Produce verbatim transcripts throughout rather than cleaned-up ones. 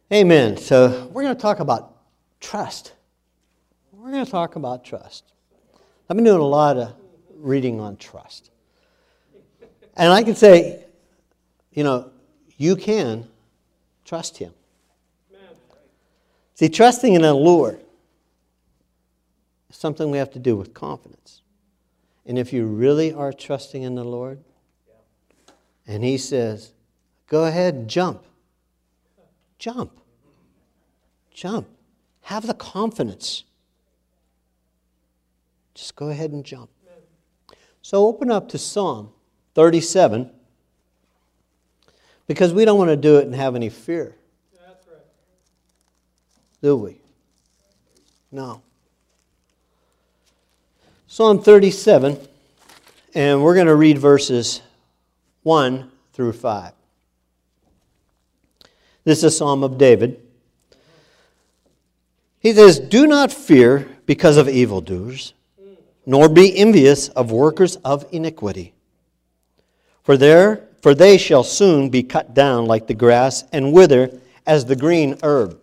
Amen. So we're going to talk about trust. We're going to talk about trust. I've been doing a lot of reading on trust. And I can say, you know, you can trust Him. See, trusting in the Lord is something we have to do with confidence. And if you really are trusting in the Lord, and He says, go ahead and jump. Jump. Jump. Have the confidence. Just go ahead and jump. So open up to Psalm thirty-seven, because we don't want to do it and have any fear. That's right. Do we? No. Psalm thirty-seven, and we're going to read verses one through five. This is a psalm of David. He says, do not fear because of evildoers, nor be envious of workers of iniquity. For there, for they shall soon be cut down like the grass and wither as the green herb.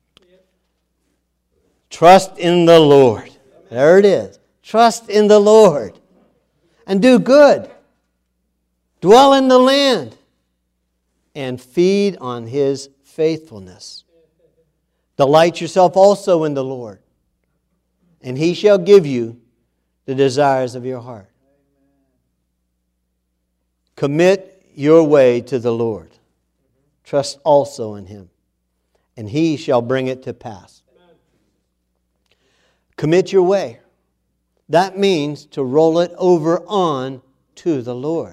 Trust in the Lord. There it is. Trust in the Lord. And do good. Dwell in the land. And feed on His faithfulness. Delight yourself also in the Lord. And He shall give you the desires of your heart. Commit your way to the Lord. Trust also in Him, and He shall bring it to pass. Commit your way. That means to roll it over on to the Lord.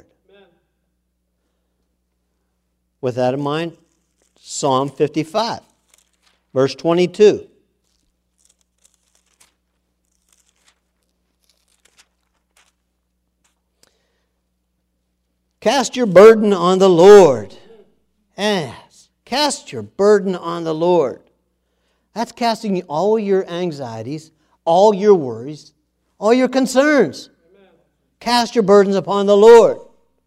With that in mind, Psalm fifty-five, verse twenty-two. Cast your burden on the Lord. Yes, cast your burden on the Lord. That's casting all your anxieties, all your worries, all your concerns. Amen. Cast your burdens upon the Lord.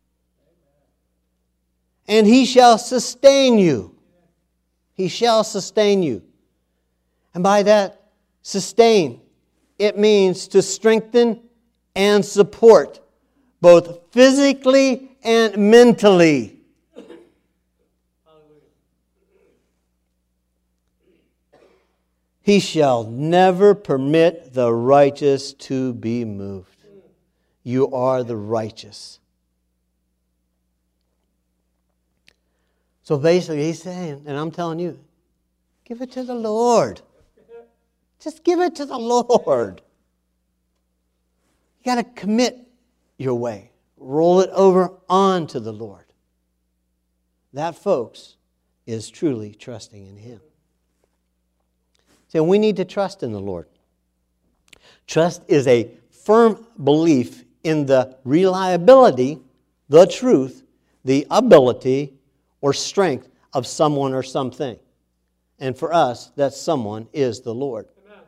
And He shall sustain you. He shall sustain you. And by that, sustain, it means to strengthen and support, both physically and mentally. He shall never permit the righteous to be moved. You are the righteous. So basically He's saying, and I'm telling you, give it to the Lord. Just give it to the Lord. You got to commit your way. Roll it over onto the Lord. That, folks, is truly trusting in Him. So we need to trust in the Lord. Trust is a firm belief in the reliability, the truth, the ability, or strength of someone or something. And for us, that someone is the Lord. Amen.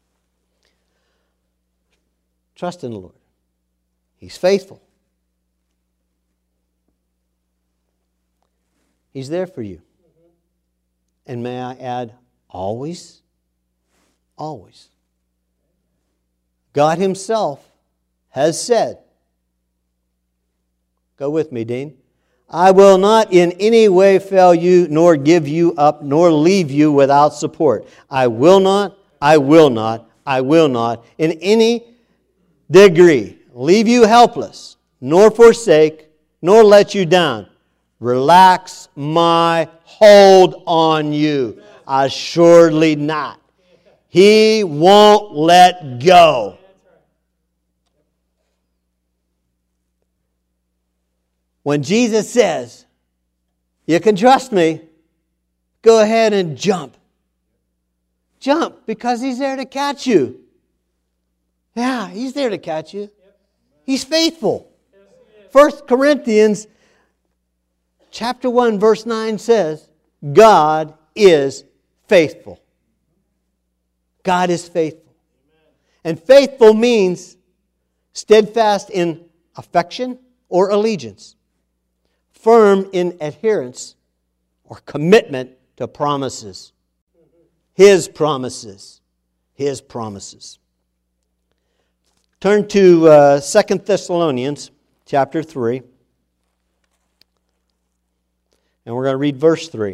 Trust in the Lord. He's faithful. He's there for you. Mm-hmm. And may I add, always, always. God Himself has said, go with me, Dean, I will not in any way fail you, nor give you up, nor leave you without support. I will not, I will not, I will not, in any degree, leave you helpless, nor forsake, nor let you down. Relax my hold on you. Assuredly not. He won't let go. When Jesus says, you can trust me, go ahead and jump. Jump, because He's there to catch you. Yeah, He's there to catch you. He's faithful. First Corinthians chapter one, verse nine says, God is faithful. God is faithful. And faithful means steadfast in affection or allegiance, firm in adherence or commitment to promises. His promises. His promises. Turn to uh, Second Thessalonians chapter three. And we're going to read verse three.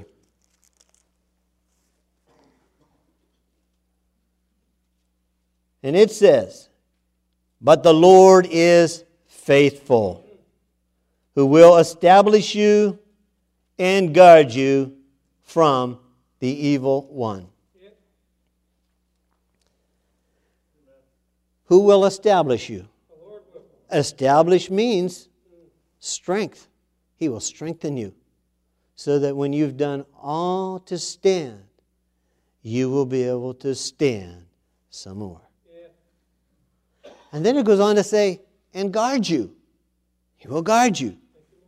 And it says, "But the Lord is faithful, who will establish you and guard you from the evil one." Who will establish you? Establish means strength. He will strengthen you so that when you've done all to stand, you will be able to stand some more. And then it goes on to say, and guard you. He will guard you.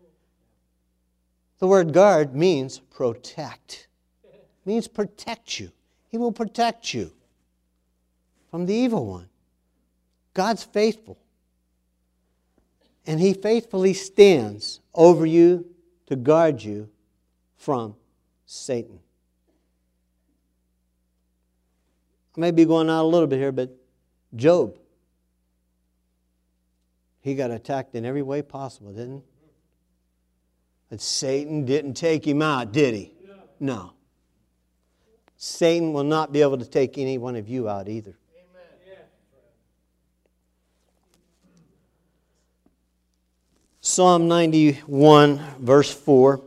The word guard means protect. It means protect you. He will protect you from the evil one. God's faithful. And He faithfully stands over you to guard you from Satan. I may be going out a little bit here, but Job, he got attacked in every way possible, didn't he? But Satan didn't take him out, did he? No. Satan will not be able to take any one of you out either. Psalm ninety-one, verse four.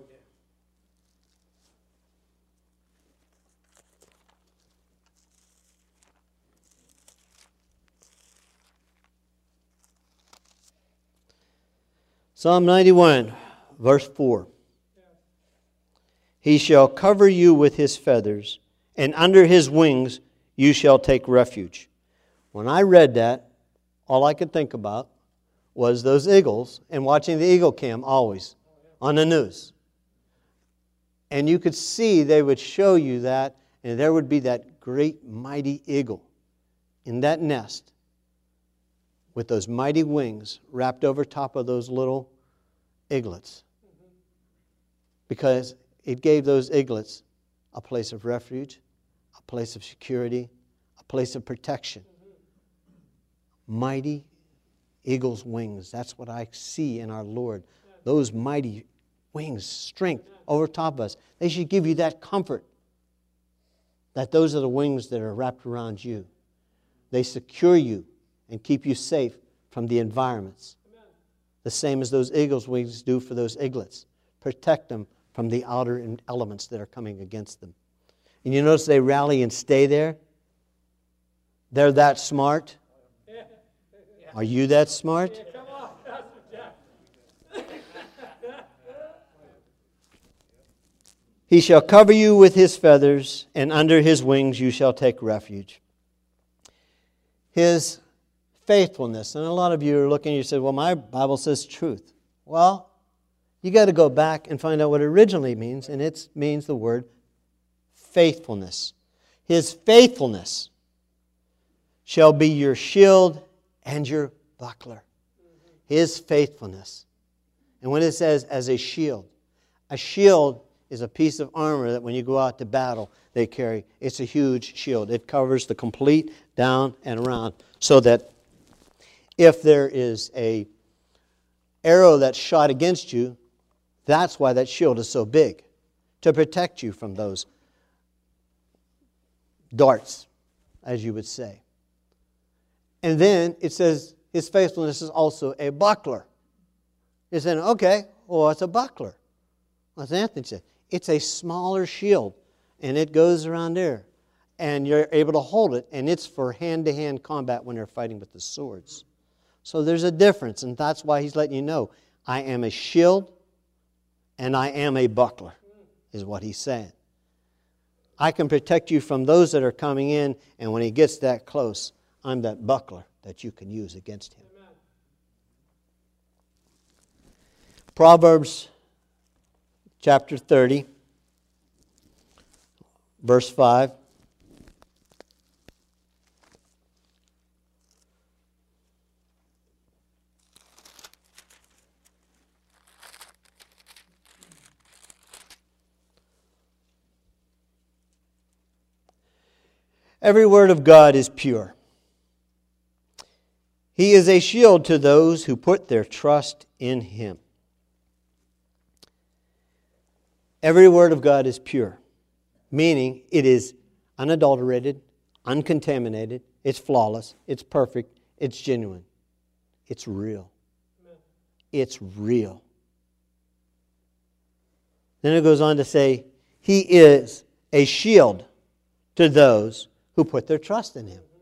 Psalm ninety-one, verse four. He shall cover you with His feathers, and under His wings you shall take refuge. When I read that, all I could think about was those eagles and watching the eagle cam always on the news. And you could see they would show you that, and there would be that great mighty eagle in that nest with those mighty wings wrapped over top of those little eaglets. Because it gave those eaglets a place of refuge, a place of security, a place of protection. Mighty eagle's wings. That's what I see in our Lord. Those mighty wings, strength over top of us. They should give you that comfort that those are the wings that are wrapped around you. They secure you and keep you safe from the environments. The same as those eagle's wings do for those eaglets. Protect them from the outer elements that are coming against them. And you notice they rally and stay there? They're that smart. Are you that smart? He shall cover you with His feathers, and under His wings you shall take refuge. His faithfulness. And a lot of you are looking and you say, well, my Bible says truth. Well, you got to go back and find out what it originally means, and it means the word faithfulness. His faithfulness shall be your shield and your buckler. His faithfulness. And when it says as a shield, a shield is a piece of armor that when you go out to battle, they carry. It's a huge shield. It covers the complete down and around so that if there is a arrow that's shot against you, that's why that shield is so big, to protect you from those darts, as you would say. And then it says His faithfulness is also a buckler. You're saying, okay, well, what's a buckler? As Anthony said, it's a smaller shield, and it goes around there. And you're able to hold it, and it's for hand-to-hand combat when they're fighting with the swords. So there's a difference, and that's why He's letting you know, I am a shield, and I am a buckler, is what He's saying. I can protect you from those that are coming in, and when He gets that close, I'm that buckler that you can use against him. Amen. Proverbs chapter thirty, verse five. Every word of God is pure. He is a shield to those who put their trust in Him. Every word of God is pure, meaning it is unadulterated, uncontaminated, it's flawless, it's perfect, it's genuine, it's real. It's real. Then it goes on to say, He is a shield to those who put their trust in Him.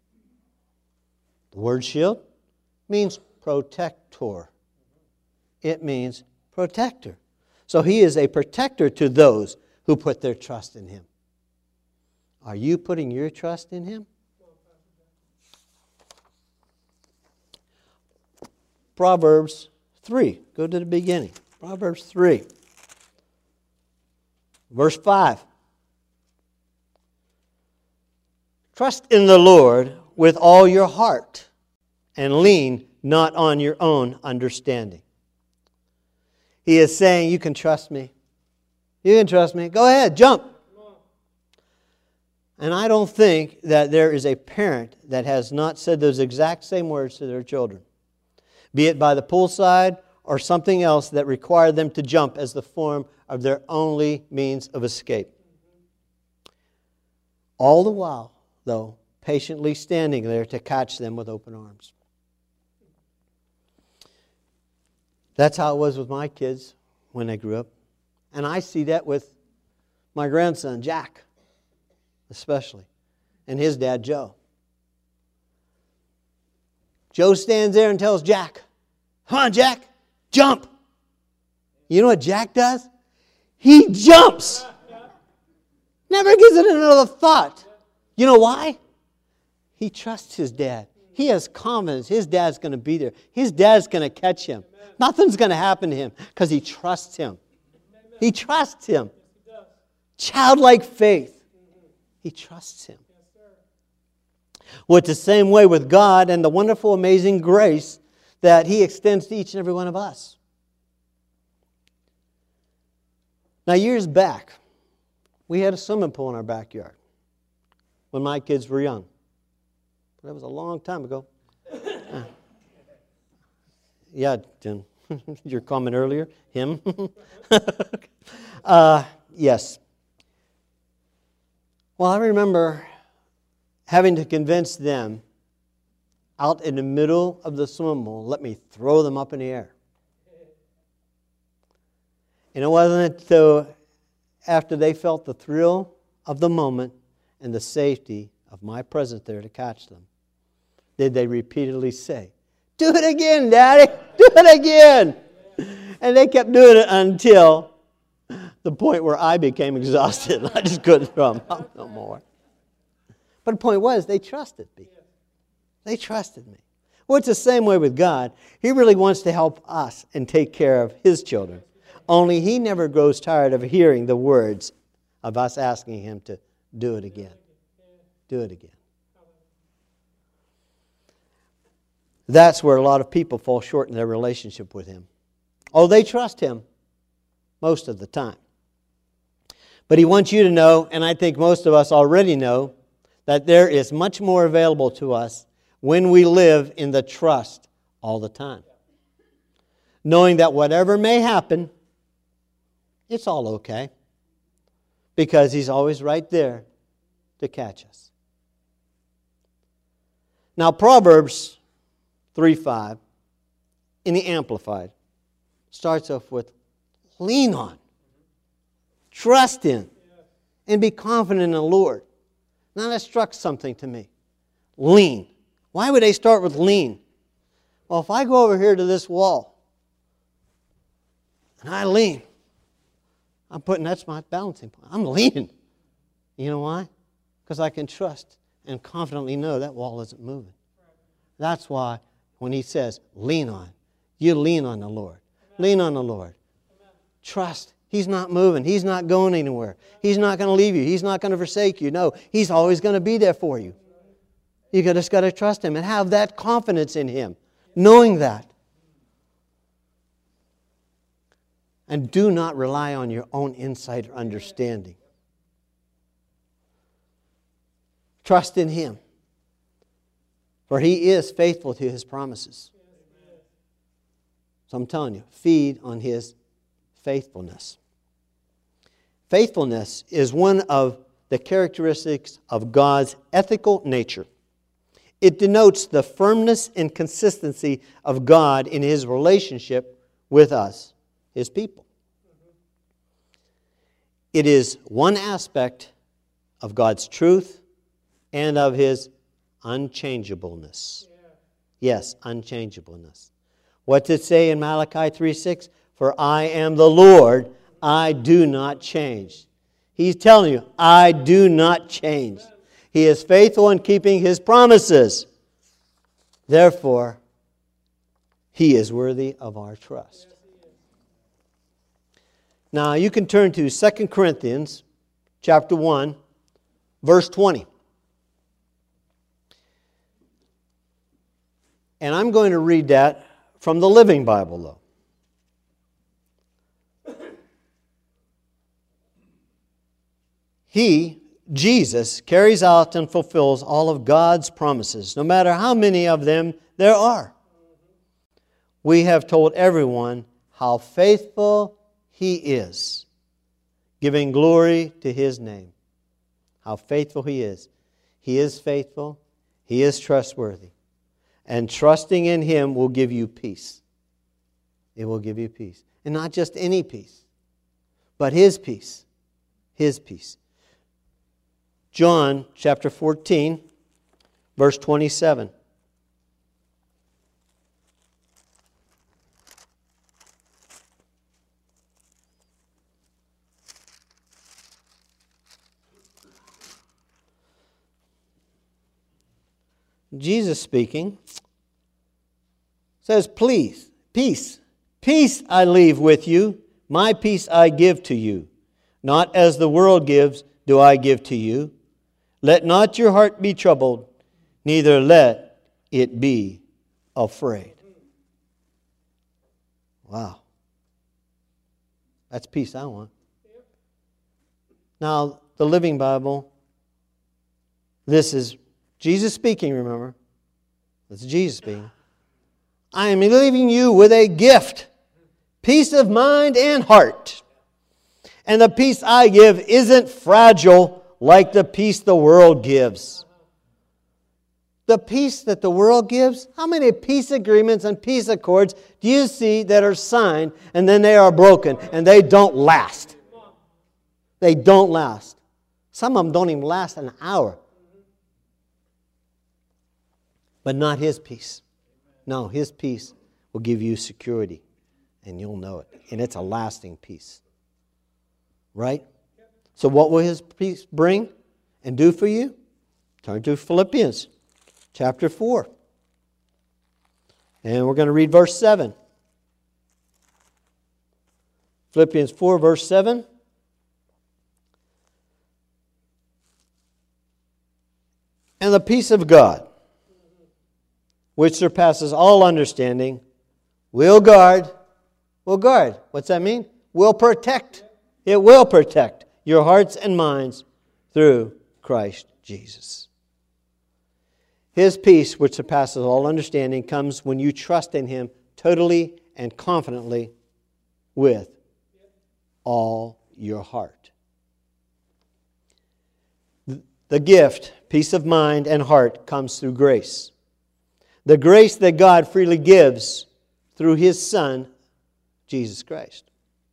The word shield means protector. It means protector. So He is a protector to those who put their trust in Him. Are you putting your trust in Him? Proverbs three. Go to the beginning. Proverbs three. Verse five. Trust in the Lord with all your heart and lean not on your own understanding. He is saying, you can trust me. You can trust me. Go ahead, jump. And I don't think that there is a parent that has not said those exact same words to their children, be it by the poolside or something else that required them to jump as the form of their only means of escape. All the while, though, patiently standing there to catch them with open arms. That's how it was with my kids when they grew up. And I see that with my grandson, Jack, especially, and his dad, Joe. Joe stands there and tells Jack, come on, Jack, jump. You know what Jack does? He jumps. Never gives it another thought. You know why? He trusts his dad. He has confidence. His dad's going to be there. His dad's going to catch him. Nothing's going to happen to him because he trusts him. He trusts him. Childlike faith. He trusts him. Well, it's the same way with God and the wonderful, amazing grace that He extends to each and every one of us. Now, years back, we had a swimming pool in our backyard when my kids were young. That was a long time ago. Uh, yeah, Jen. Your comment earlier, him. uh, yes. Well, I remember having to convince them out in the middle of the swimming pool, let me throw them up in the air. And it wasn't until after they felt the thrill of the moment and the safety of my presence there to catch them did they repeatedly say, do it again, Daddy, do it again. And they kept doing it until the point where I became exhausted. I just couldn't throw them up no more. But the point was, they trusted me. They trusted me. Well, it's the same way with God. He really wants to help us and take care of His children. Only He never grows tired of hearing the words of us asking Him to do it again. Do it again. That's where a lot of people fall short in their relationship with Him. Oh, they trust Him most of the time. But He wants you to know, and I think most of us already know, that there is much more available to us when we live in the trust all the time. Knowing that whatever may happen, it's all okay. Because He's always right there to catch us. Now, Proverbs three five in the Amplified starts off with lean on, trust in, and be confident in the Lord. Now that struck something to me. Lean. Why would they start with lean? Well, if I go over here to this wall and I lean, I'm putting, that's my balancing point. I'm leaning. You know why? Because I can trust and confidently know that wall isn't moving. That's why when He says, lean on, you lean on the Lord. Amen. Lean on the Lord. Amen. Trust. He's not moving. He's not going anywhere. He's not going to leave you. He's not going to forsake you. No, He's always going to be there for you. You just got to trust Him and have that confidence in Him, knowing that. And do not rely on your own insight or understanding. Trust in Him. For He is faithful to His promises. So I'm telling you, feed on His faithfulness. Faithfulness is one of the characteristics of God's ethical nature. It denotes the firmness and consistency of God in His relationship with us, His people. It is one aspect of God's truth and of His unchangeableness. Yes, unchangeableness. What did it say in Malachi three six? For I am the Lord, I do not change. He's telling you, I do not change. He is faithful in keeping His promises. Therefore, He is worthy of our trust. Now, you can turn to Second Corinthians chapter one, verse twenty. And I'm going to read that from the Living Bible, though. He, Jesus, carries out and fulfills all of God's promises, no matter how many of them there are. We have told everyone how faithful He is, giving glory to His name. How faithful He is. He is faithful. He is trustworthy. And trusting in Him will give you peace. It will give you peace. And not just any peace, but His peace. His peace. John chapter fourteen, verse twenty-seven. Jesus speaking says, please, peace, peace I leave with you, my peace I give to you. Not as the world gives do I give to you. Let not your heart be troubled, neither let it be afraid. Wow. That's peace I want. Now, the Living Bible, this is Jesus speaking, remember. This is Jesus speaking. I am leaving you with a gift, peace of mind and heart. And the peace I give isn't fragile like the peace the world gives. The peace that the world gives, how many peace agreements and peace accords do you see that are signed and then they are broken and they don't last? They don't last. Some of them don't even last an hour. But not His peace. No, His peace will give you security. And you'll know it. And it's a lasting peace. Right? So what will His peace bring and do for you? Turn to Philippians chapter four. And we're going to read verse seven. Philippians four, verse seven. And the peace of God, which surpasses all understanding, will guard, will guard. What's that mean? Will protect. It will protect your hearts and minds through Christ Jesus. His peace, which surpasses all understanding, comes when you trust in Him totally and confidently with all your heart. The gift, peace of mind and heart, comes through grace. The grace that God freely gives through His Son, Jesus Christ.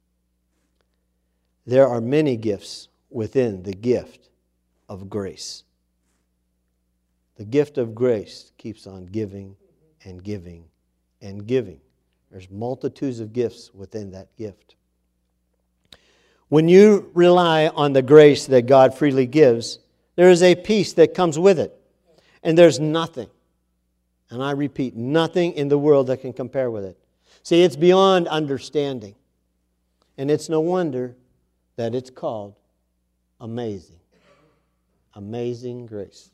There are many gifts within the gift of grace. The gift of grace keeps on giving and giving and giving. There's multitudes of gifts within that gift. When you rely on the grace that God freely gives, there is a peace that comes with it. And there's nothing, and I repeat, nothing in the world that can compare with it. See, it's beyond understanding. And it's no wonder that it's called amazing. Amazing grace.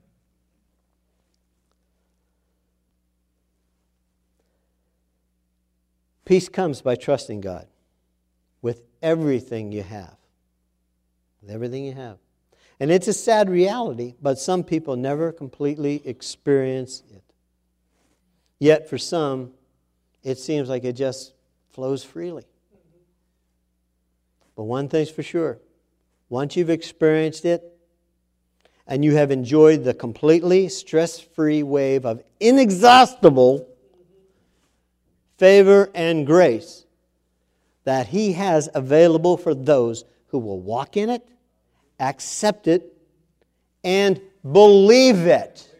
Peace comes by trusting God with everything you have. With everything you have. And it's a sad reality, but some people never completely experience it. Yet for some, it seems like it just flows freely. But one thing's for sure. Once you've experienced it, and you have enjoyed the completely stress-free wave of inexhaustible favor and grace that He has available for those who will walk in it, accept it, and believe it.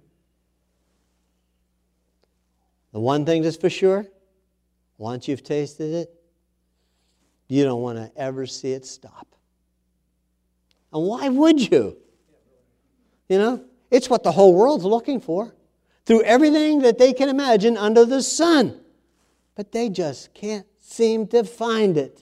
The one thing that's for sure, once you've tasted it, you don't want to ever see it stop. And why would you? You know, it's what the whole world's looking for. Through everything that they can imagine under the sun. But they just can't seem to find it.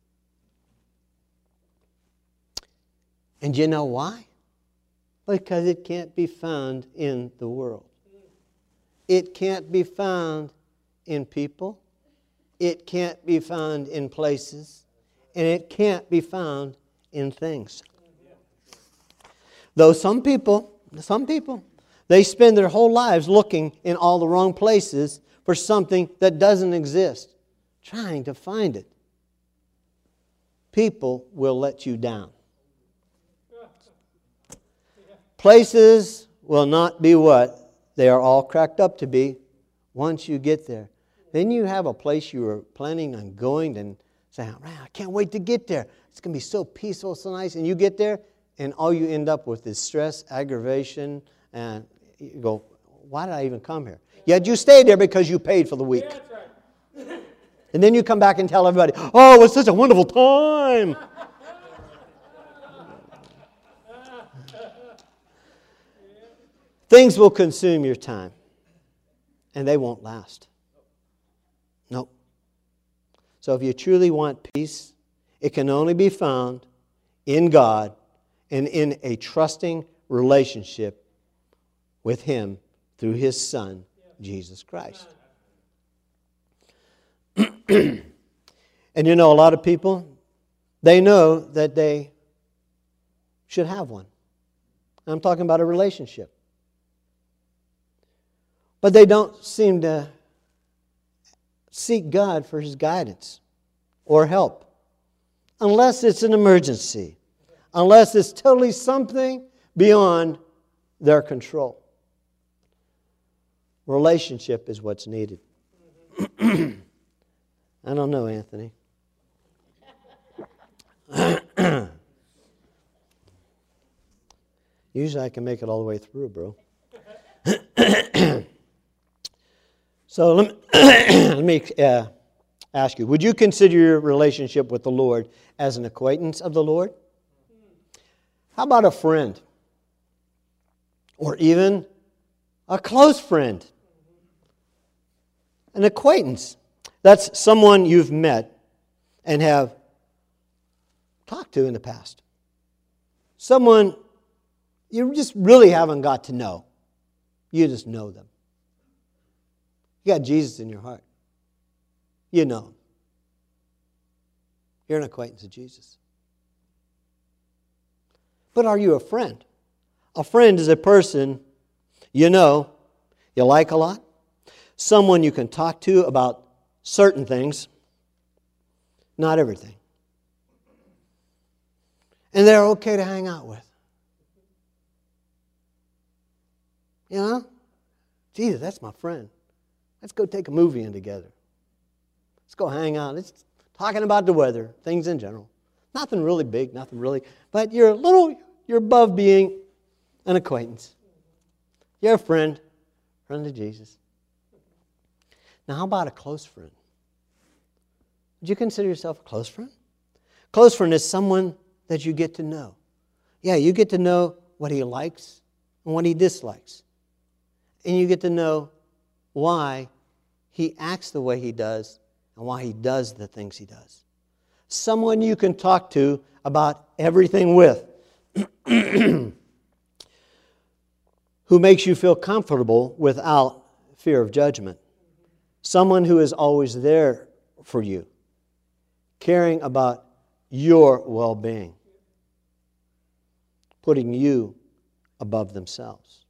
And you know why? Because it can't be found in the world. It can't be found in people. It can't be found in places. And it can't be found in things. Though some people, some people, they spend their whole lives looking in all the wrong places for something that doesn't exist, trying to find it. People will let you down. Places will not be what they are all cracked up to be once you get there. Then you have a place you were planning on going and saying, man, I can't wait to get there. It's going to be so peaceful, so nice. And you get there, and all you end up with is stress, aggravation, and you go, why did I even come here? Yet you stayed there because you paid for the week. Yeah, that's right. And then you come back and tell everybody, oh, it was such a wonderful time. Things will consume your time, and they won't last. Nope. So if you truly want peace, it can only be found in God and in a trusting relationship with Him through His Son, Jesus Christ. And you know, a lot of people, they know that they should have one. I'm talking about a relationship. But they don't seem to seek God for His guidance or help unless it's an emergency, unless it's totally something beyond their control. Relationship is what's needed. I don't know, Anthony. Usually I can make it all the way through, bro. So let me, let me uh, ask you, would you consider your relationship with the Lord as an acquaintance of the Lord? How about a friend? Or even a close friend? An acquaintance. That's someone you've met and have talked to in the past. Someone you just really haven't got to know. You just know them. You got Jesus in your heart. You know Him. You're an acquaintance of Jesus. But are you a friend? A friend is a person you know, you like a lot, someone you can talk to about certain things, not everything. And they're okay to hang out with. You know? Jesus, that's my friend. Let's go take a movie in together. Let's go hang out. Let's talking about the weather, things in general. Nothing really big, nothing really. But you're a little, you're above being an acquaintance. You're a friend, friend of Jesus. Now, how about a close friend? Would you consider yourself a close friend? Close friend is someone that you get to know. Yeah, you get to know what he likes and what he dislikes. And you get to know why he acts the way he does and why he does the things he does. Someone you can talk to about everything with. Who makes you feel comfortable without fear of judgment. Someone who is always there for you, caring about your well-being. putting you above themselves.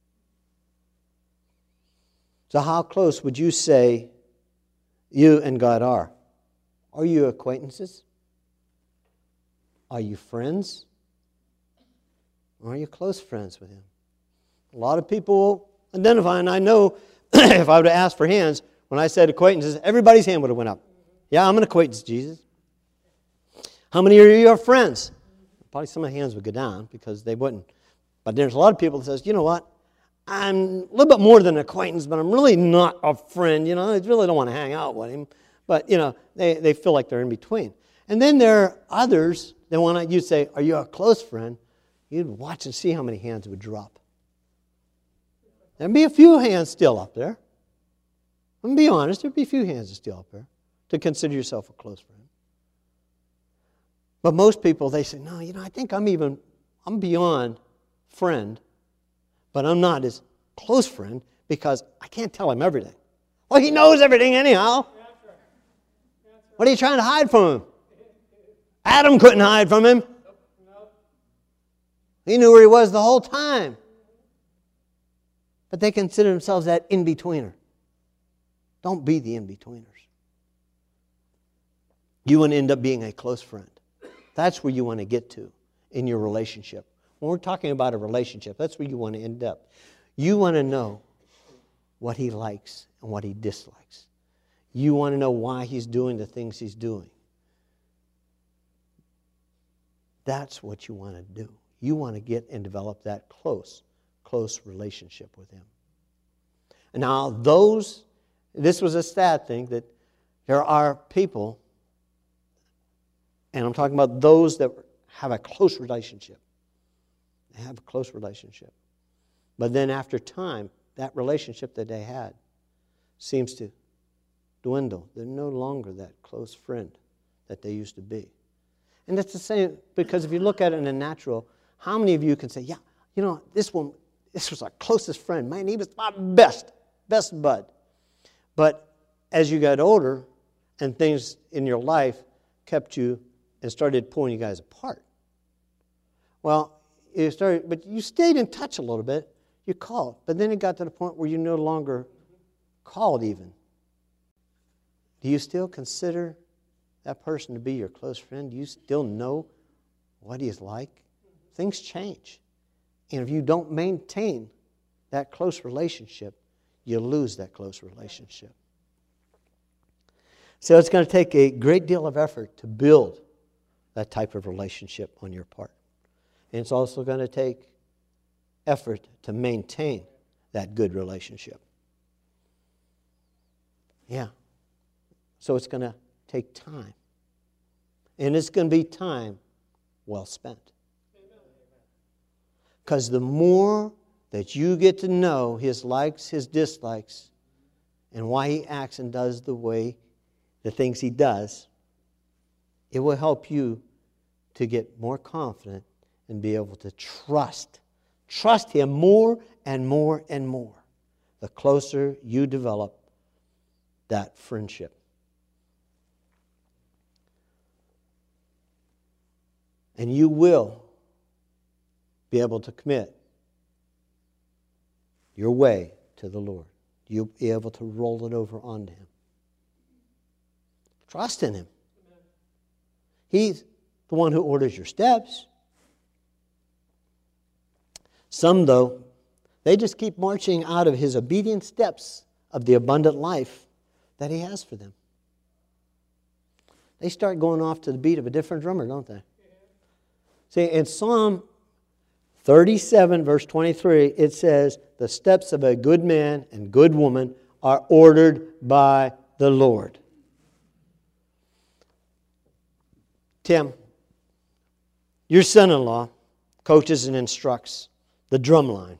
So how close would you say you and God are? Are you acquaintances? Are you friends? Or are you close friends with Him? A lot of people identify, and I know if I would have asked for hands, when I said acquaintances, everybody's hand would have went up. Yeah, I'm an acquaintance, Jesus. How many of you are friends? Probably some of the hands would go down because they wouldn't. But there's a lot of people that says, you know what? I'm a little bit more than an acquaintance, but I'm really not a friend. You know, I really don't want to hang out with him. But, you know, they, they feel like they're in between. And then there are others that when you say, are you a close friend? You'd watch and see how many hands would drop. There'd be a few hands still up there. I'm going to be honest, there'd be a few hands still up there to consider yourself a close friend. But most people, they say, no, you know, I think I'm even, I'm beyond friend, but I'm not his close friend because I can't tell him everything. Well, he knows everything anyhow. What are you trying to hide from him? Adam couldn't hide from him. He knew where he was the whole time. But they consider themselves that in-betweener. Don't be the in-betweeners. You want to end up being a close friend. That's where you want to get to in your relationship. When we're talking about a relationship, that's where you want to end up. You want to know what he likes and what he dislikes. You want to know why he's doing the things he's doing. That's what you want to do. You want to get and develop that close, close relationship with him. And now those, this was a sad thing, that there are people, and I'm talking about those that have a close relationship. They have a close relationship. But then after time, that relationship that they had seems to dwindle. They're no longer that close friend that they used to be. And that's the same, because if you look at it in the natural, how many of you can say, yeah, you know, this one, this was our closest friend. Man, he was my best, best bud. But as you got older and things in your life kept you and started pulling you guys apart. Well, you started, but you stayed in touch a little bit. You called. But then it got to the point where you no longer called even. Do you still consider that person to be your close friend? Do you still know what he's like? Things change. And if you don't maintain that close relationship, you lose that close relationship. So it's going to take a great deal of effort to build that type of relationship on your part. And it's also going to take effort to maintain that good relationship. Yeah. So it's going to take time. And it's going to be time well spent. Because the more that you get to know his likes, his dislikes, and why he acts and does the way, the things he does, it will help you to get more confident and be able to trust. Trust him more and more and more the closer you develop that friendship. And you will be able to commit your way to the Lord. You'll be able to roll it over onto him. Trust in him. He's the one who orders your steps. Some, though, they just keep marching out of his obedient steps of the abundant life that he has for them. They start going off to the beat of a different drummer, don't they? See, in Psalm thirty-seven, verse twenty-three, it says, the steps of a good man and good woman are ordered by the Lord. Tim, your son-in-law coaches and instructs the drum line.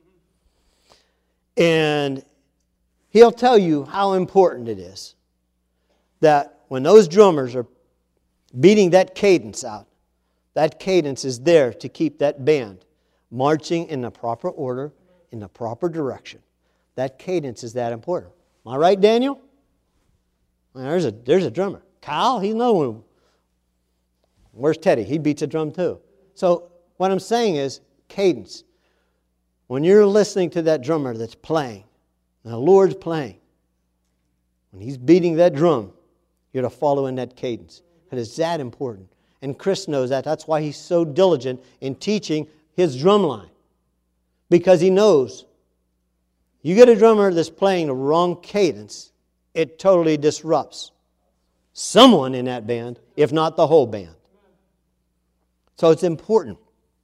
And he'll tell you how important it is that when those drummers are beating that cadence out, that cadence is there to keep that band marching in the proper order, in the proper direction. That cadence is that important. Am I right, Daniel? Well, there's a there's a drummer. Kyle, he's another one. Where's Teddy? He beats a drum too. So What I'm saying is cadence. When you're listening to that drummer that's playing, and the Lord's playing, when He's beating that drum, you're to follow in that cadence. It is that important. And Chris knows that. That's why he's so diligent in teaching his drum line. Because he knows, you get a drummer that's playing the wrong cadence, it totally disrupts someone in that band, if not the whole band. So it's important.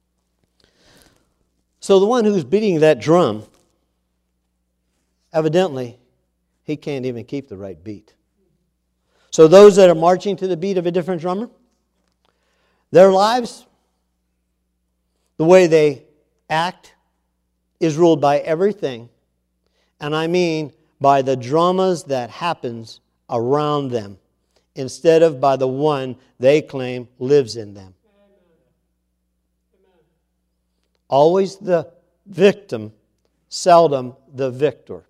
So the one who's beating that drum, evidently, he can't even keep the right beat. So those that are marching to the beat of a different drummer, their lives, the way they act, is ruled by everything, and I mean by the dramas that happens around them, instead of by the one they claim lives in them. Always the victim, seldom the victor.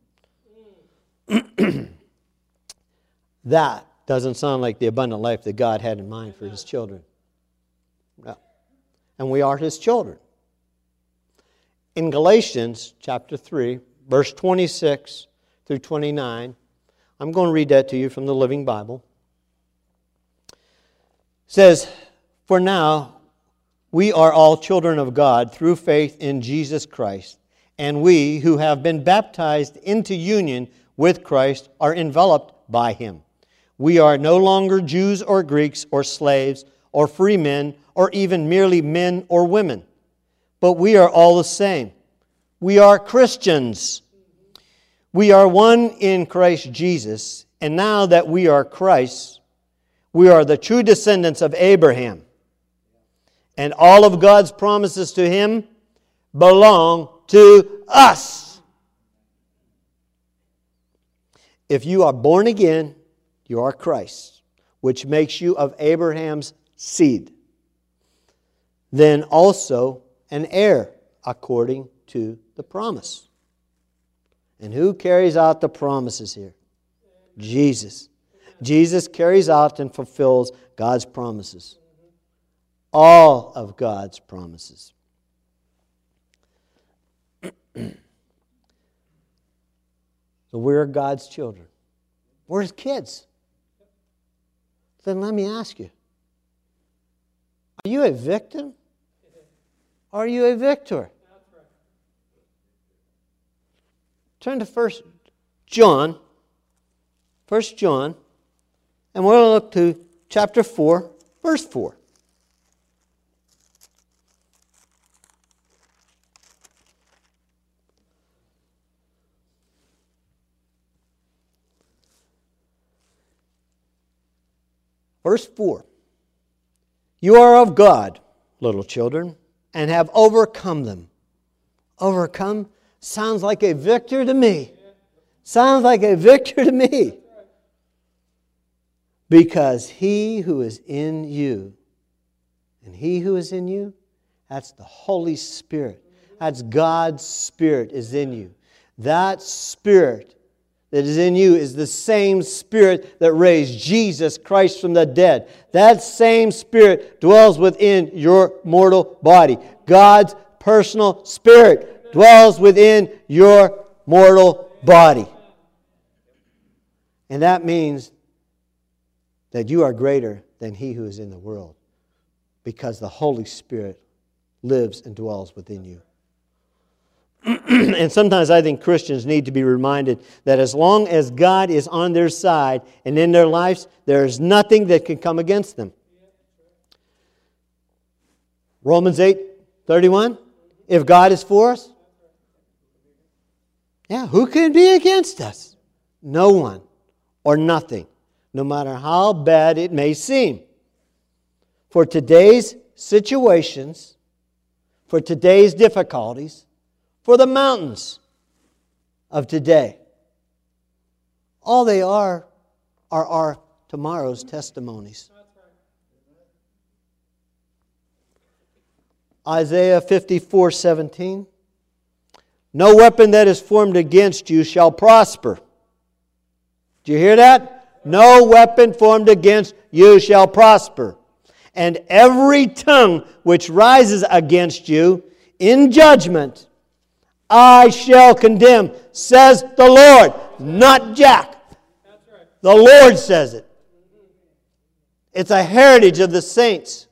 That doesn't sound like the abundant life that God had in mind for His children. No. And we are His children. In Galatians chapter three, verse twenty-six through twenty-nine, I'm going to read that to you from the Living Bible. It says, "For now we are all children of God through faith in Jesus Christ, and we who have been baptized into union with Christ are enveloped by Him. We are no longer Jews or Greeks or slaves or free men or even merely men or women, but we are all the same. We are Christians. We are one in Christ Jesus, and now that we are Christ, we are the true descendants of Abraham. And all of God's promises to Him belong to us." If you are born again, you are Christ, which makes you of Abraham's seed. Then also an heir according to the promise. And who carries out the promises here? Jesus. Jesus carries out and fulfills God's promises. All of God's promises. So we're God's children. We're His kids. Then let me ask you, are you a victim? Or are you a victor? Turn to First John, First John, and we're going to look to chapter four, verse four. Verse four. "You are of God, little children, and have overcome them." Overcome sounds like a victor to me. Sounds like a victor to me. "Because He who is in you," and He who is in you, that's the Holy Spirit. That's God's Spirit is in you. That Spirit that is in you is the same Spirit that raised Jesus Christ from the dead. That same Spirit dwells within your mortal body. God's personal Spirit dwells within your mortal body. And that means that you are greater than he who is in the world, because the Holy Spirit lives and dwells within you. And sometimes I think Christians need to be reminded that as long as God is on their side and in their lives, there is nothing that can come against them. Romans eight thirty-one, if God is for us, yeah, who can be against us? No one or nothing, no matter how bad it may seem. For today's situations, for today's difficulties, for the mountains of today, all they are are our tomorrow's testimonies. Isaiah fifty-four seventeen. No weapon that is formed against you shall prosper. Do you hear that? No weapon formed against you shall prosper. and every tongue which rises against you in judgment, I shall condemn, says the Lord, not Jack. The Lord says it. It's a heritage of the saints.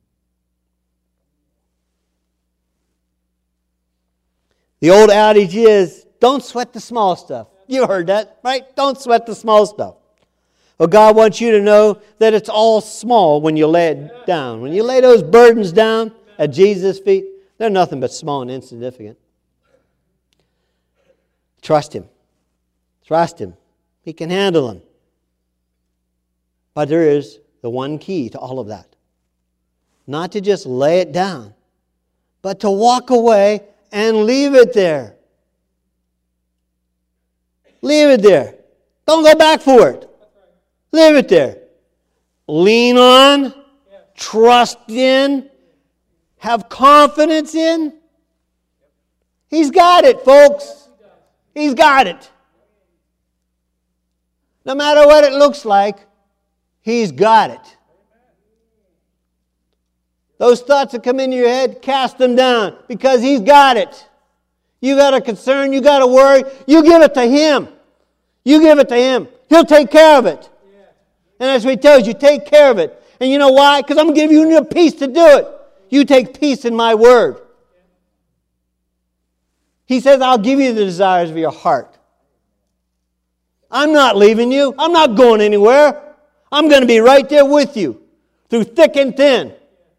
The old adage is, don't sweat the small stuff. You heard that, right? Don't sweat the small stuff. Well, God wants you to know that it's all small when you lay it down. When you lay those burdens down at Jesus' feet, they're nothing but small and insignificant. Trust Him. Trust Him. He can handle them. But there is the one key to all of that. Not to just lay it down, but to walk away and leave it there. Leave it there. Don't go back for it. Leave it there. Lean on, trust in, have confidence in. He's got it, folks. He's got it. No matter what it looks like, He's got it. Those thoughts that come into your head, cast them down because He's got it. You got a concern, you got a worry, you give it to Him. You give it to Him. He'll take care of it. And as we told you, take care of it. And you know why? Because I'm going to give you the peace to do it. You take peace in my word. He says, I'll give you the desires of your heart. I'm not leaving you. I'm not going anywhere. I'm going to be right there with you through thick and thin.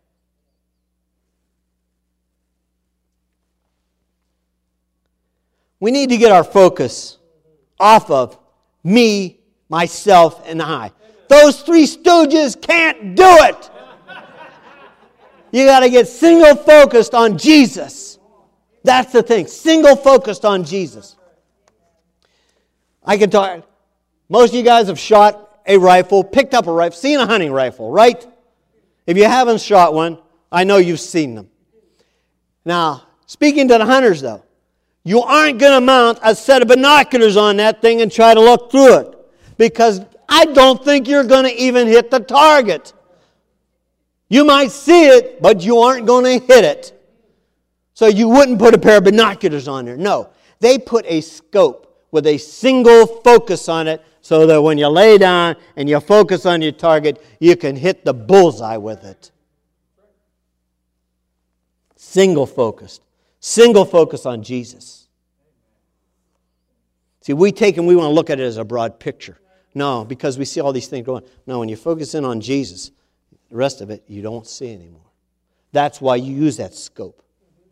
We need to get our focus off of me, myself, and I. Those three stooges can't do it. You got to get single focused on Jesus. That's the thing. Single focused on Jesus. I can talk. Most of you guys have shot a rifle, picked up a rifle, seen a hunting rifle, right? If you haven't shot one, I know you've seen them. Now, speaking to the hunters though, you aren't going to mount a set of binoculars on that thing and try to look through it. Because I don't think you're going to even hit the target. You might see it, but you aren't going to hit it. So you wouldn't put a pair of binoculars on there. No, they put a scope with a single focus on it so that when you lay down and you focus on your target, you can hit the bullseye with it. Single focused. Single focus on Jesus. See, we take and we want to look at it as a broad picture. No, because we see all these things going. No, when you focus in on Jesus, the rest of it you don't see anymore. That's why you use that scope.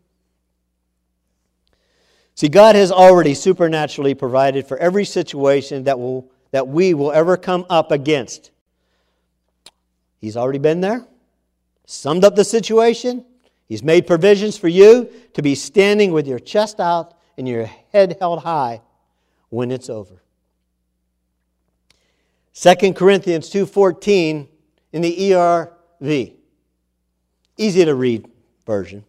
See, God has already supernaturally provided for every situation that will that we will ever come up against. He's already been there, summed up the situation. He's made provisions for you to be standing with your chest out and your head held high when it's over. Second Corinthians two fourteen in the E R V. Easy to read version.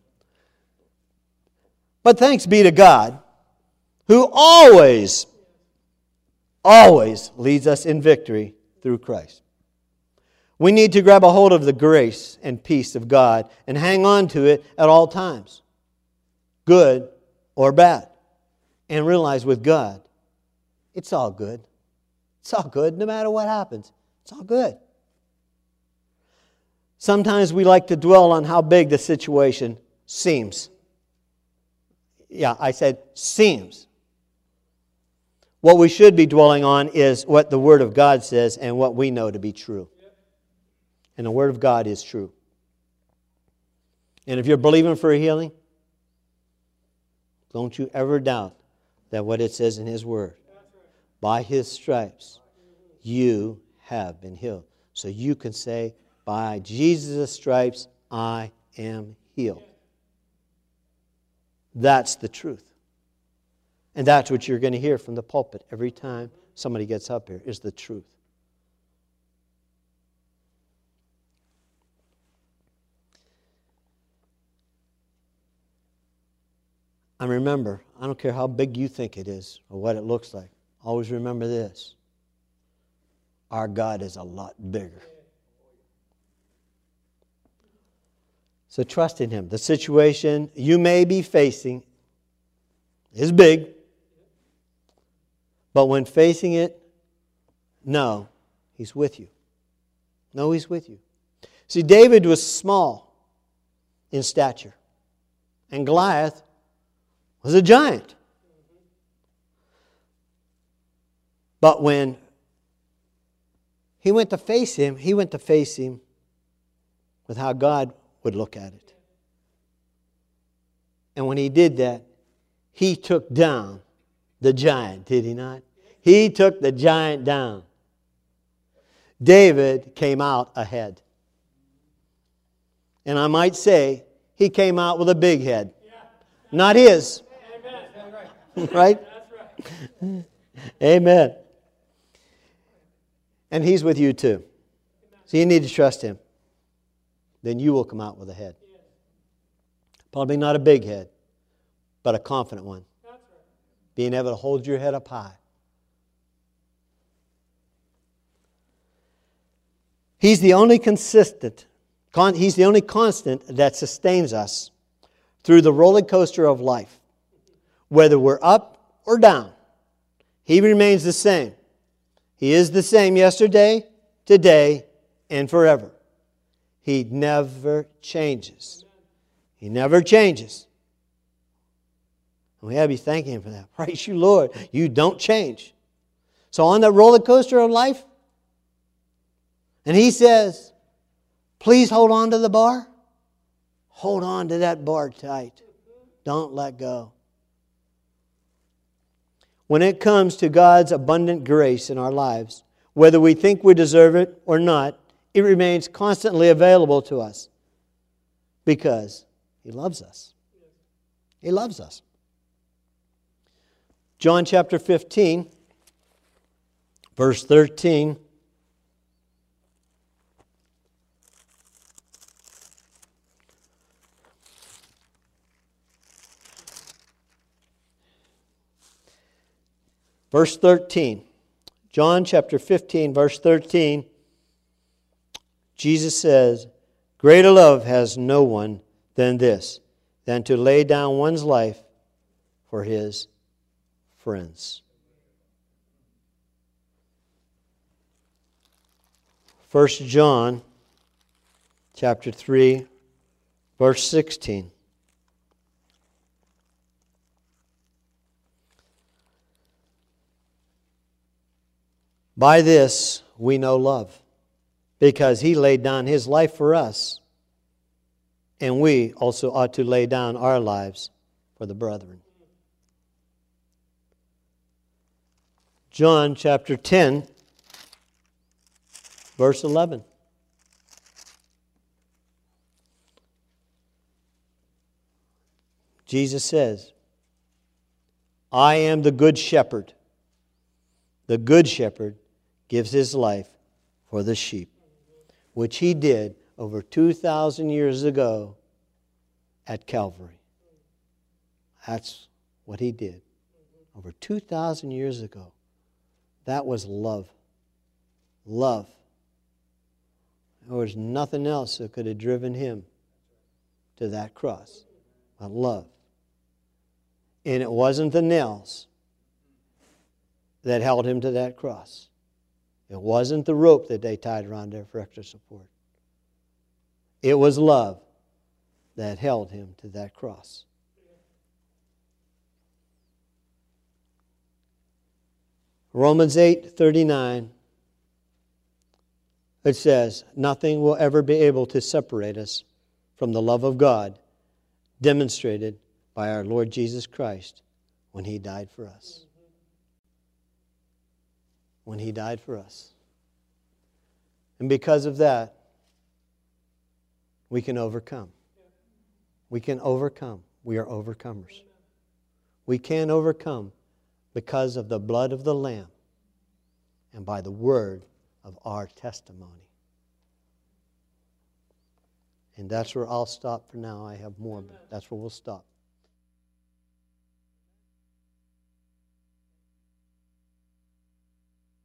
But thanks be to God, who always, always leads us in victory through Christ. We need to grab a hold of the grace and peace of God and hang on to it at all times, good or bad. And realize with God, it's all good. It's all good no matter what happens. It's all good. Sometimes we like to dwell on how big the situation seems. Yeah, I said seems. What we should be dwelling on is what the Word of God says and what we know to be true. And the Word of God is true. And if you're believing for a healing, don't you ever doubt that what it says in His Word. By His stripes, you have been healed. So you can say, by Jesus' stripes, I am healed. That's the truth. And that's what you're going to hear from the pulpit every time somebody gets up here, is the truth. And remember, I don't care how big you think it is or what it looks like. Always remember this. Our God is a lot bigger. So trust in Him. The situation you may be facing is big. But when facing it, know He's with you. Know He's with you. See, David was small in stature. And Goliath was a giant. But when he went to face him, he went to face him with how God would look at it. And when he did that, he took down the giant, did he not? He took the giant down. David came out ahead. And I might say, he came out with a big head. Not his. Right? Amen. And He's with you too. So you need to trust Him. Then you will come out with a head. Probably not a big head, but a confident one. Being able to hold your head up high. He's the only consistent, con- He's the only constant that sustains us through the roller coaster of life. Whether we're up or down, He remains the same. He is the same yesterday, today, and forever. He never changes. He never changes. And we have to be thanking Him for that. Praise you, Lord. You don't change. So on that roller coaster of life, and He says, please hold on to the bar. Hold on to that bar tight. Don't let go. When it comes to God's abundant grace in our lives, whether we think we deserve it or not, it remains constantly available to us because He loves us. He loves us. John chapter fifteen, verse thirteen. Verse thirteen. John chapter fifteen, verse thirteen. Jesus says, greater love has no one than this, than to lay down one's life for his friends. First John chapter three, verse sixteen. By this we know love, because He laid down His life for us, and we also ought to lay down our lives for the brethren. John chapter ten, verse eleven. Jesus says, I am the good shepherd. The good shepherd gives his life for the sheep, which He did over two thousand years ago at Calvary. That's what He did over two thousand years ago. That was love. Love. There was nothing else that could have driven Him to that cross but love. And it wasn't the nails that held Him to that cross. It wasn't the rope that they tied around there for extra support. It was love that held Him to that cross. Romans eight thirty-nine, it says, nothing will ever be able to separate us from the love of God demonstrated by our Lord Jesus Christ when He died for us. When He died for us. And because of that, we can overcome. We can overcome. We are overcomers. We can overcome because of the blood of the Lamb and by the word of our testimony. And that's where I'll stop for now. I have more, but that's where we'll stop.